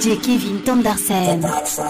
DJ Kevin Thundersen.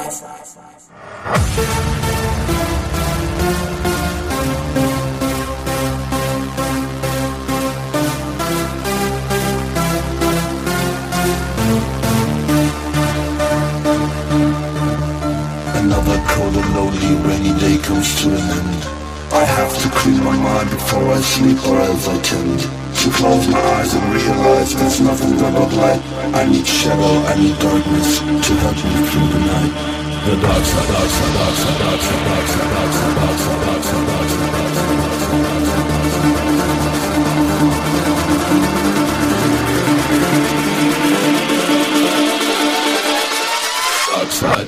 Another cold and lonely rainy day comes to an end. I have to clean my mind before I sleep, or else I tend to close my eyes and realize there's nothing but light. I need shadow, I need darkness to help me through the night. The dark side, dark side, dark side, dark side, dark side, dark side, dark side, dark side, dark side, dark side, dark side.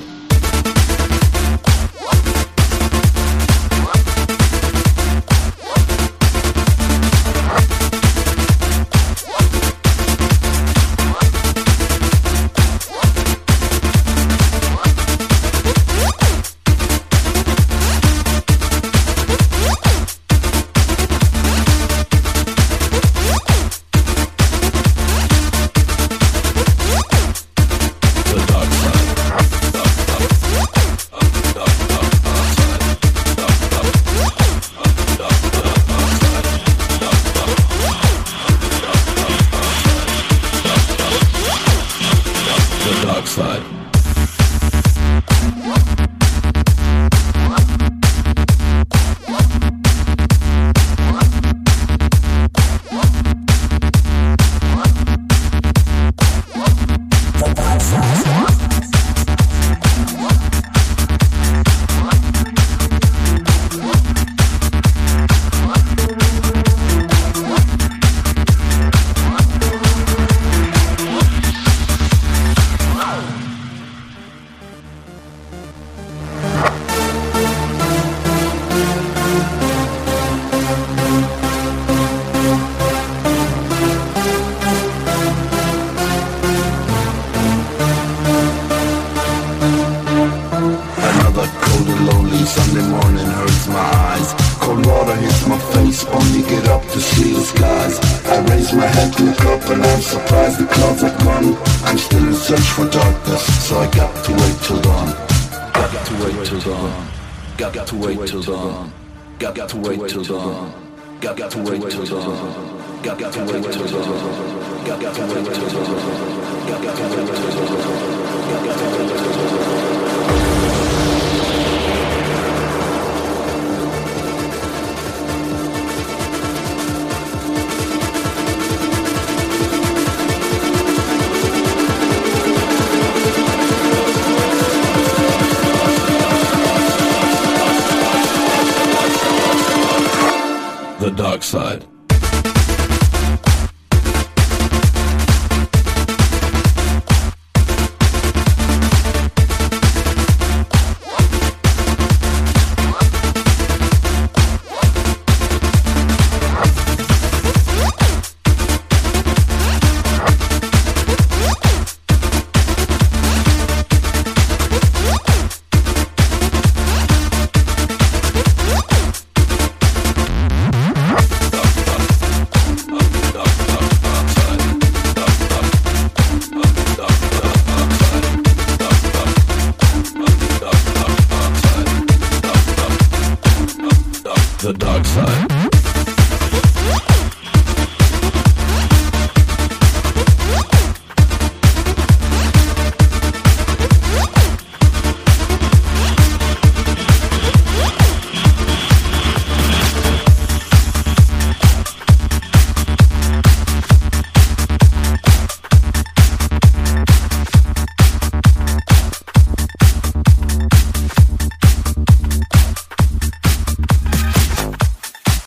The dark side.